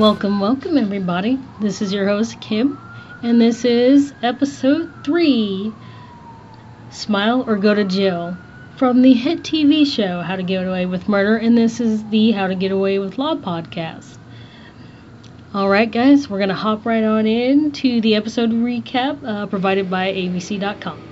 Welcome, everybody. This is your host, Kim, and this is episode 3 Smile or Go to Jail from the hit TV show How to Get Away with Murder, and this is the How to Get Away with Law podcast. Alright, guys, we're going to hop right on into the episode recap provided by ABC.com.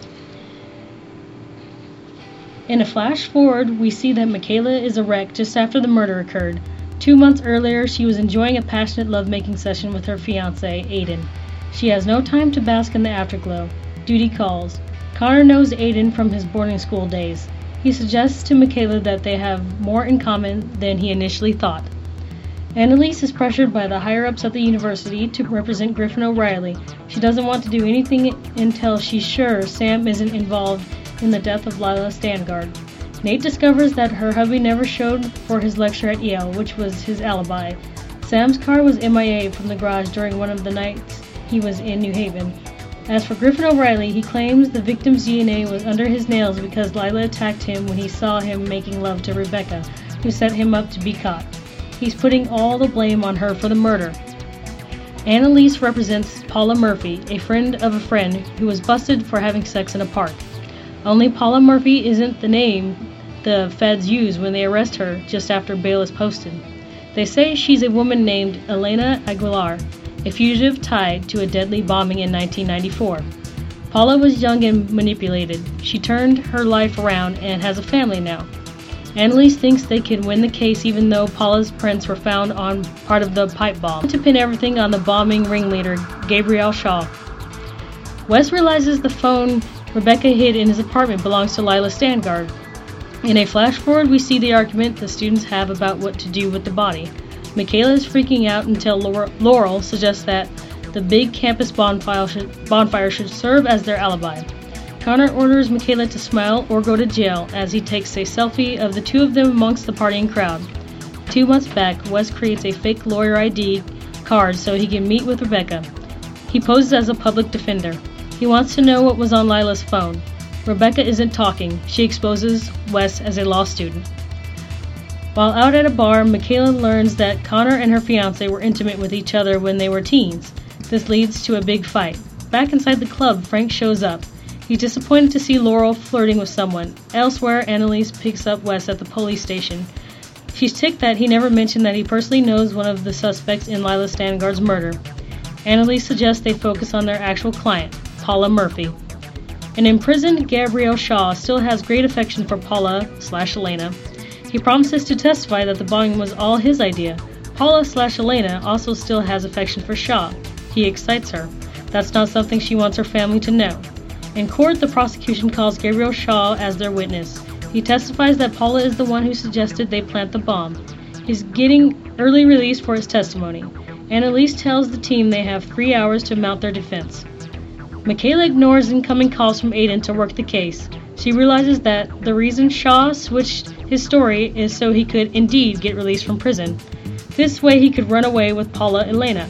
In a flash forward, we see that Michaela is a wreck just after the murder occurred. 2 months earlier, she was enjoying a passionate lovemaking session with her fiancé, Aiden. She has no time to bask in the afterglow. Duty calls. Connor knows Aiden from his boarding school days. He suggests to Michaela that they have more in common than he initially thought. Annalise is pressured by the higher-ups at the university to represent Griffin O'Reilly. She doesn't want to do anything until she's sure Sam isn't involved in the death of Lila Stangard. Nate discovers that her hubby never showed for his lecture at Yale, which was his alibi. Sam's car was MIA from the garage during one of the nights he was in New Haven. As for Griffin O'Reilly, he claims the victim's DNA was under his nails because Lila attacked him when he saw him making love to Rebecca, who set him up to be caught. He's putting all the blame on her for the murder. Annalise represents Paula Murphy, a friend of a friend who was busted for having sex in a park. Only Paula Murphy isn't the name the feds use when they arrest her just after bail is posted. They say she's a woman named Elena Aguilar, a fugitive tied to a deadly bombing in 1994. Paula was young and manipulated. She turned her life around and has a family now. Annalise thinks they can win the case even though Paula's prints were found on part of the pipe bomb, to pin everything on the bombing ringleader, Gabriel Shaw. Wes realizes the phone Rebecca hid in his apartment belongs to Lila Stangard. In a flash forward, we see the argument the students have about what to do with the body. Michaela is freaking out until Laurel suggests that the big campus bonfire should serve as their alibi. Connor orders Michaela to smile or go to jail as he takes a selfie of the two of them amongst the partying crowd. 2 months back, Wes creates a fake lawyer ID card so he can meet with Rebecca. He poses as a public defender. He wants to know what was on Lila's phone. Rebecca isn't talking. She exposes Wes as a law student. While out at a bar, Michaela learns that Connor and her fiancé were intimate with each other when they were teens. This leads to a big fight. Back inside the club, Frank shows up. He's disappointed to see Laurel flirting with someone. Elsewhere, Annalise picks up Wes at the police station. She's ticked that he never mentioned that he personally knows one of the suspects in Lila Stangard's murder. Annalise suggests they focus on their actual client, Paula Murphy. An imprisoned Gabriel Shaw still has great affection for Paula/Elena. He promises to testify that the bombing was all his idea. Paula/Elena also still has affection for Shaw. He excites her. That's not something she wants her family to know. In court, the prosecution calls Gabriel Shaw as their witness. He testifies that Paula is the one who suggested they plant the bomb. He's getting early release for his testimony. Annalise tells the team they have 3 hours to mount their defense. Michaela ignores incoming calls from Aiden to work the case. She realizes that the reason Shaw switched his story is so he could indeed get released from prison. This way he could run away with Paula Elena,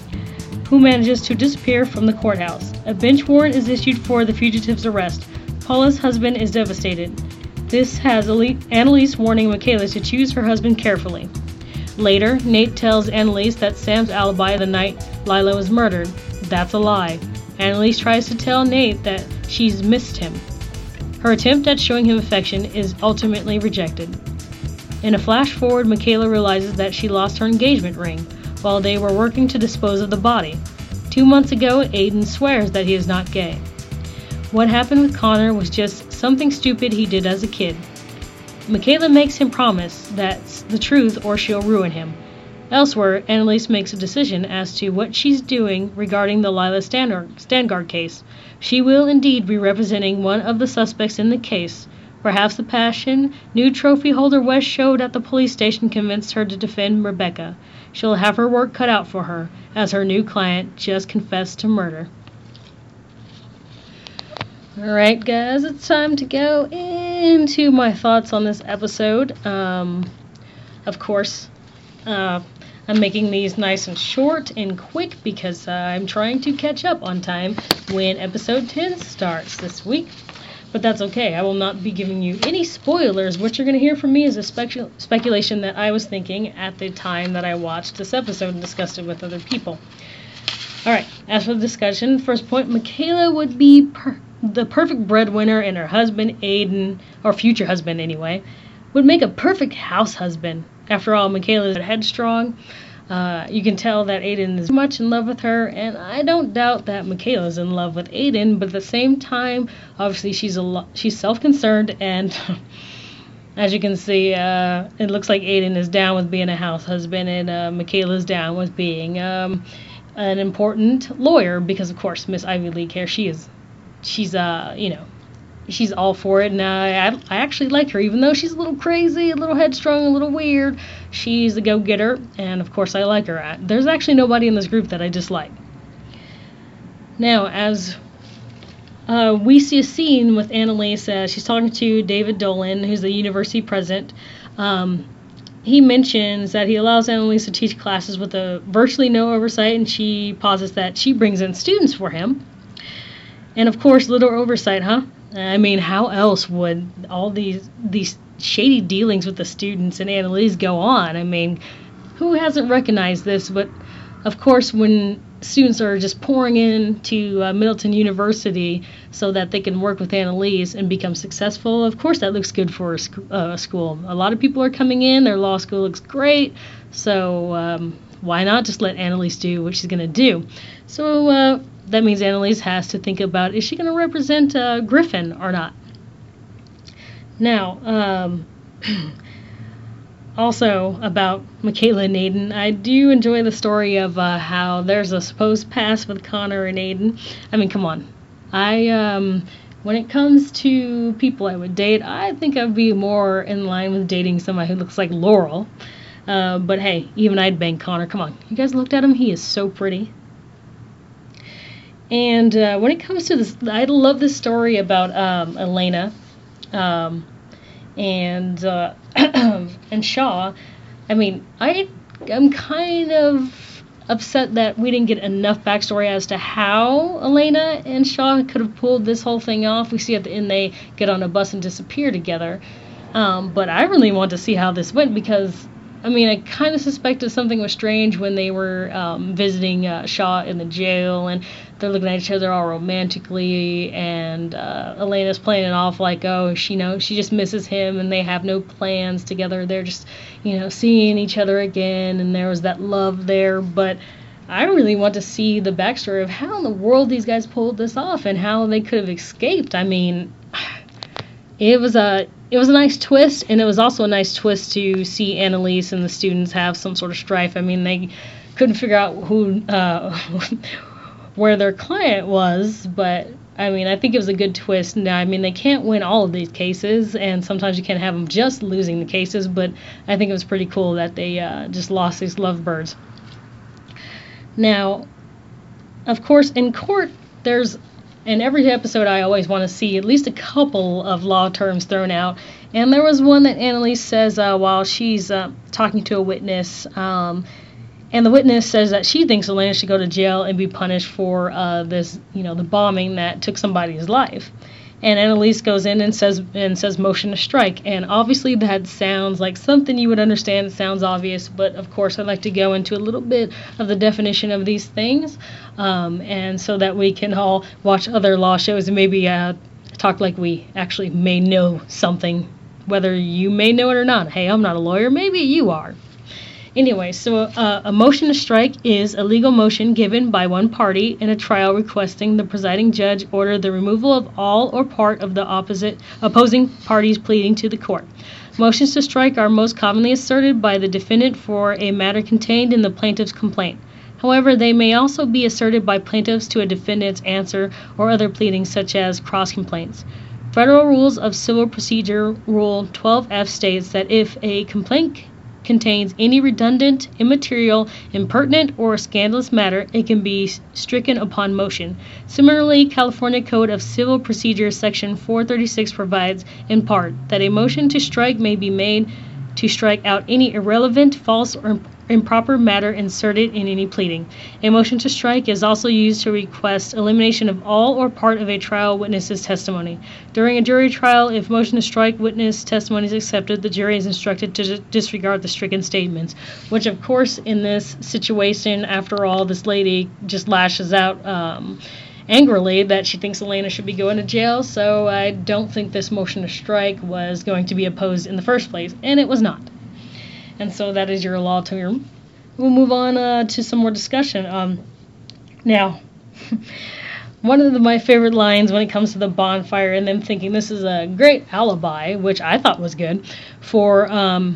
who manages to disappear from the courthouse. A bench warrant is issued for the fugitive's arrest. Paula's husband is devastated. This has Annalise warning Michaela to choose her husband carefully. Later, Nate tells Annalise that Sam's alibi the night Lila was murdered. That's a lie. Annalise tries to tell Nate that she's missed him. Her attempt at showing him affection is ultimately rejected. In a flash forward, Michaela realizes that she lost her engagement ring while they were working to dispose of the body. 2 months ago, Aiden swears that he is not gay. What happened with Connor was just something stupid he did as a kid. Michaela makes him promise that's the truth or she'll ruin him. Elsewhere, Annalise makes a decision as to what she's doing regarding the Lila Stangard case. She will indeed be representing one of the suspects in the case. Perhaps the passion new trophy holder Wes showed at the police station convinced her to defend Rebecca. She'll have her work cut out for her, as her new client just confessed to murder. Alright guys, it's time to go into my thoughts on this episode. Of course, I'm making these nice and short and quick because I'm trying to catch up on time when episode 10 starts this week. But that's okay. I will not be giving you any spoilers. What you're going to hear from me is a speculation that I was thinking at the time that I watched this episode and discussed it with other people. Alright, as for the discussion, first point, Michaela would be the perfect breadwinner, and her husband, Aiden, or future husband anyway, would make a perfect house husband. After all, Michaela is headstrong. You can tell that Aiden is much in love with her, and I don't doubt that Michaela is in love with Aiden, but at the same time, obviously she's self-concerned, and as you can see, it looks like Aiden is down with being a house husband, and Michaela's down with being an important lawyer, because of course Miss Ivy League here, she's all for it, and I actually like her, even though she's a little crazy, a little headstrong, a little weird. She's a go-getter, and of course I like her. There's actually nobody in this group that I dislike. Now, as we see a scene with Annalise, she's talking to David Dolan, who's the university president. He mentions that he allows Annalise to teach classes with virtually no oversight, and she posits that she brings in students for him. And of course, little oversight, huh? I mean, how else would all these shady dealings with the students and Annalise go on? I mean, who hasn't recognized this? But of course, when students are just pouring into Middleton University so that they can work with Annalise and become successful, of course that looks good for a school. A lot of people are coming in, their law school looks great, so why not just let Annalise do what she's going to do? So that means Annalise has to think about, is she going to represent Griffin or not? Now, also about Michaela and Aiden, I do enjoy the story of how there's a supposed past with Connor and Aiden. I mean, come on. When it comes to people I would date, I think I'd be more in line with dating somebody who looks like Laurel. But hey, even I'd bang Connor. Come on. You guys looked at him? He is so pretty. And when it comes to this, I love this story about Elena and Shaw. I mean, I'm kind of upset that we didn't get enough backstory as to how Elena and Shaw could have pulled this whole thing off. We see at the end they get on a bus and disappear together. But I really want to see how this went, because I mean, I kind of suspected something was strange when they were visiting Shaw in the jail, and they're looking at each other all romantically, and Elena's playing it off like, oh, she just misses him, and they have no plans together. They're just, seeing each other again, and there was that love there. But I really want to see the backstory of how in the world these guys pulled this off and how they could have escaped. I mean, it was a nice twist, and it was also a nice twist to see Annalise and the students have some sort of strife. I mean, they couldn't figure out where their client was, but I mean, I think it was a good twist. Now, I mean, they can't win all of these cases, and sometimes you can't have them just losing the cases, but I think it was pretty cool that they just lost these lovebirds. Now, of course, in court, in every episode, I always want to see at least a couple of law terms thrown out. And there was one that Annalise says while she's talking to a witness. And the witness says that she thinks Elena should go to jail and be punished for this, the bombing that took somebody's life. And Annalise goes in and says motion to strike. And obviously that sounds like something you would understand. It sounds obvious, but of course I'd like to go into a little bit of the definition of these things, and so that we can all watch other law shows and maybe talk like we actually may know something, whether you may know it or not. Hey, I'm not a lawyer. Maybe you are. Anyway, so a motion to strike is a legal motion given by one party in a trial requesting the presiding judge order the removal of all or part of the opposing parties pleading to the court. Motions to strike are most commonly asserted by the defendant for a matter contained in the plaintiff's complaint. However, they may also be asserted by plaintiffs to a defendant's answer or other pleadings, such as cross-complaints. Federal Rules of Civil Procedure Rule 12F states that if a complaint contains any redundant, immaterial, impertinent, or scandalous matter, it can be stricken upon motion. Similarly, California Code of Civil Procedure Section 436 provides, in part, that a motion to strike may be made to strike out any irrelevant, false, or improper matter inserted in any pleading. A motion to strike is also used to request elimination of all or part of a trial witness's testimony. During a jury trial, if motion to strike witness testimony is accepted, the jury is instructed to disregard the stricken statements, which of course in this situation, after all, this lady just lashes out angrily that she thinks Elena should be going to jail, so I don't think this motion to strike was going to be opposed in the first place, and it was not. And so that is your law term. We'll move on to some more discussion. Now, one of my favorite lines when it comes to the bonfire and them thinking this is a great alibi, which I thought was good, for,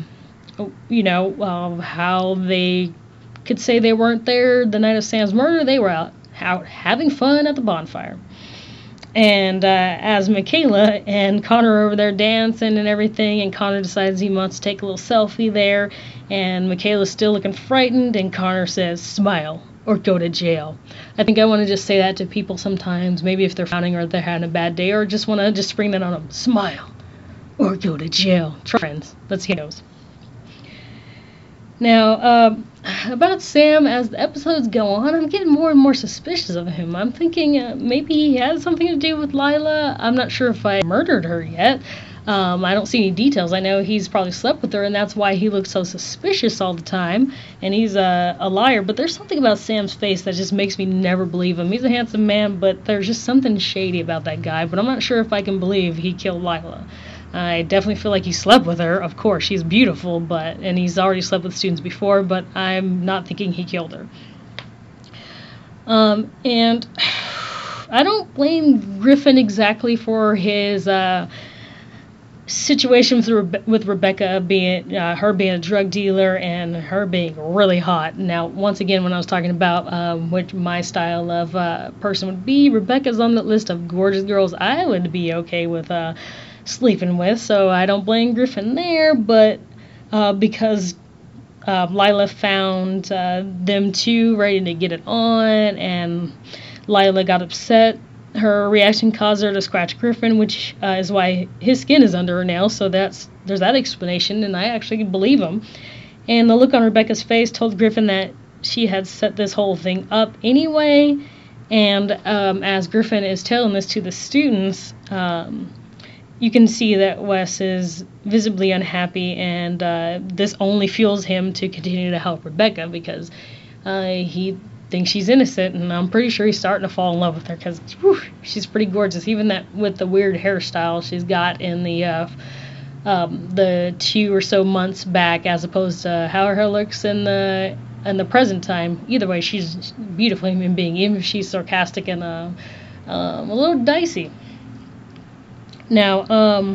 how they could say they weren't there the night of Sam's murder. They were out having fun at the bonfire. And as Michaela and Connor are over there dancing and everything, and Connor decides he wants to take a little selfie there, and Michaela's still looking frightened, and Connor says, "Smile or go to jail." I think I want to just say that to people sometimes, maybe if they're frowning or they're having a bad day, or just want to just spring that on them. Smile or go to jail. Try, friends. Let's see how it goes. Now, about Sam, as the episodes go on, I'm getting more and more suspicious of him. I'm thinking maybe he has something to do with Lila. I'm not sure if I murdered her yet. I don't see any details. I know he's probably slept with her, and that's why he looks so suspicious all the time, and he's a liar. But there's something about Sam's face that just makes me never believe him. He's a handsome man, but there's just something shady about that guy, but I'm not sure if I can believe he killed Lila. I definitely feel like he slept with her. Of course, she's beautiful, and he's already slept with students before, but I'm not thinking he killed her. And I don't blame Griffin exactly for his situation with Rebecca being her being a drug dealer and her being really hot. Now, once again, when I was talking about what my style of person would be, Rebecca's on the list of gorgeous girls I would be okay with sleeping with, so I don't blame Griffin there, but because Lila found them two ready to get it on, and Lila got upset, her reaction caused her to scratch Griffin, which is why his skin is under her nails, so there's that explanation, and I actually believe him. And the look on Rebecca's face told Griffin that she had set this whole thing up anyway, and as Griffin is telling this to the students, you can see that Wes is visibly unhappy, and this only fuels him to continue to help Rebecca because he thinks she's innocent, and I'm pretty sure he's starting to fall in love with her because she's pretty gorgeous, even that with the weird hairstyle she's got in the 2 or so months back, as opposed to how her hair looks in the present time. Either way, she's a beautiful human being, even if she's sarcastic and a little dicey. Now,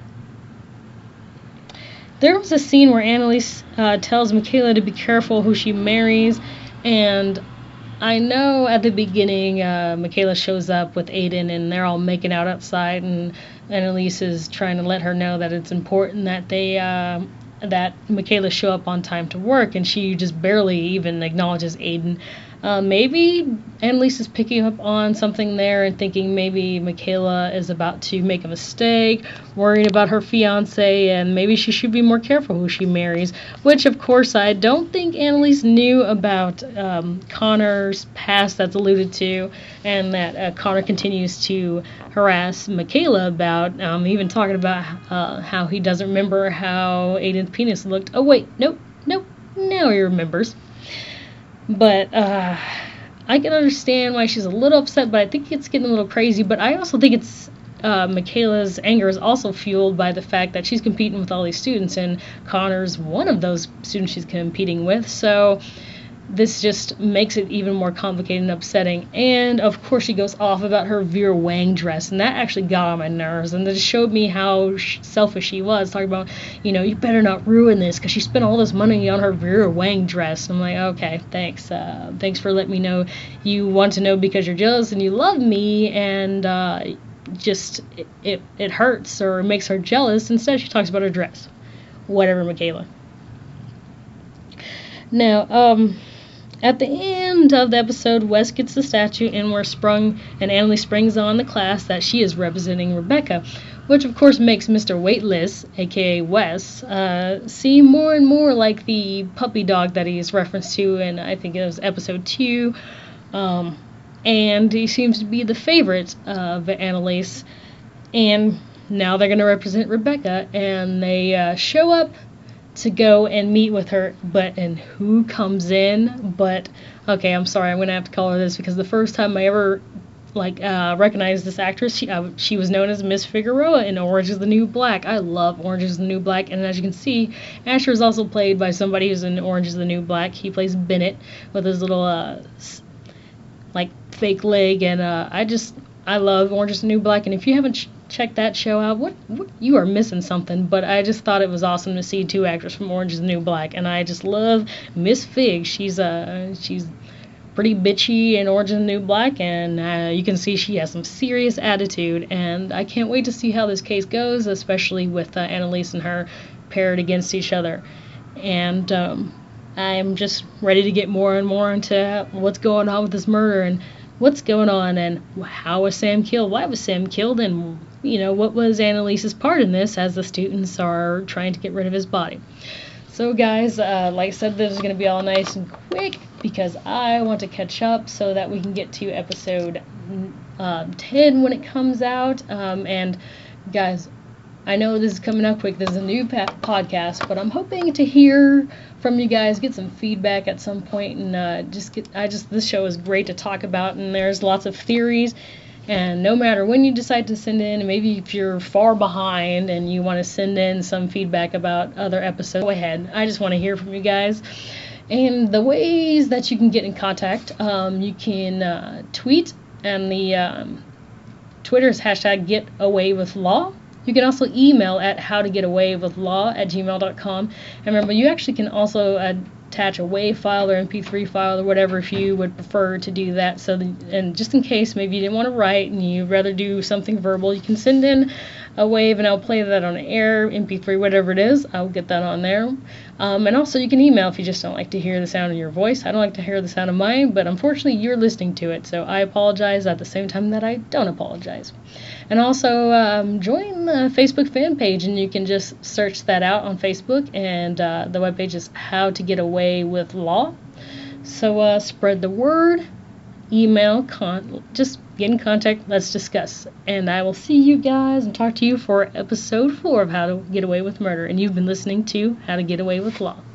there was a scene where Annalise tells Michaela to be careful who she marries, and I know at the beginning Michaela shows up with Aiden, and they're all making out outside, and Annalise is trying to let her know that it's important that that Michaela show up on time to work, and she just barely even acknowledges Aiden. Maybe Annalise is picking up on something there and thinking maybe Michaela is about to make a mistake, worrying about her fiance, and maybe she should be more careful who she marries, which of course I don't think Annalise knew about Connor's past that's alluded to, and that Connor continues to harass Michaela about, even talking about how he doesn't remember how Aiden's penis looked. Oh wait, nope, now he remembers. But I can understand why she's a little upset, but I think it's getting a little crazy. But I also think it's Michaela's anger is also fueled by the fact that she's competing with all these students, and Connor's one of those students she's competing with. So this just makes it even more complicated and upsetting. And of course she goes off about her Vera Wang dress, and that actually got on my nerves, and it showed me how selfish she was, talking about, you better not ruin this because she spent all this money on her Vera Wang dress. I'm like, okay, thanks for letting me know you want to know because you're jealous and you love me, and just it hurts or makes her jealous. Instead she talks about her dress. Whatever, Michaela. Now, At the end of the episode, Wes gets the statue, and Annalise springs on the class that she is representing Rebecca, which of course makes Mr. Weightless, aka Wes, seem more and more like the puppy dog that he's referenced to in, I think it was episode 2, and he seems to be the favorite of Annalise, and now they're going to represent Rebecca, and they show up to go and meet with her, and who comes in but, okay, I'm sorry, I'm going to have to call her this, because the first time I ever recognized this actress, she was known as Miss Figueroa in Orange is the New Black. I love Orange is the New Black, and as you can see, Asher is also played by somebody who's in Orange is the New Black. He plays Bennett with his little fake leg, and I love Orange is the New Black, and if you haven't checked that show out, what you are missing something. But I just thought it was awesome to see 2 actors from Orange is the New Black, and I just love Miss Fig. She's pretty bitchy in Orange is the New Black, and you can see she has some serious attitude, and I can't wait to see how this case goes, especially with Annalise and her paired against each other. And I'm just ready to get more and more into what's going on with this murder, and what's going on, and how was Sam killed, why was Sam killed, and what was Annalise's part in this as the students are trying to get rid of his body. So guys, like I said, this is going to be all nice and quick because I want to catch up so that we can get to episode 10 when it comes out. And guys, I know this is coming out quick. This is a new podcast, but I'm hoping to hear from you guys, get some feedback at some point, and this show is great to talk about, and there's lots of theories. And no matter when you decide to send in, and maybe if you're far behind and you want to send in some feedback about other episodes, go ahead. I just want to hear from you guys. And the ways that you can get in contact, you can tweet, and the Twitter is #GetAwayWithLaw. You can also email at howtogetawayWithLaw@gmail.com. And remember, you actually can also attach a WAV file or MP3 file or whatever if you would prefer to do that. And just in case maybe you didn't want to write and you'd rather do something verbal, you can send in a WAV and I'll play that on air, MP3, whatever it is. I'll get that on there. And also you can email if you just don't like to hear the sound of your voice. I don't like to hear the sound of mine, but unfortunately you're listening to it, so I apologize at the same time that I don't apologize. And also join the Facebook fan page, and you can just search that out on Facebook, and the webpage is How to Get Away with Law. So spread the word, email, just get in contact, let's discuss. And I will see you guys and talk to you for episode 4 of How to Get Away with Murder. And you've been listening to How to Get Away with Law.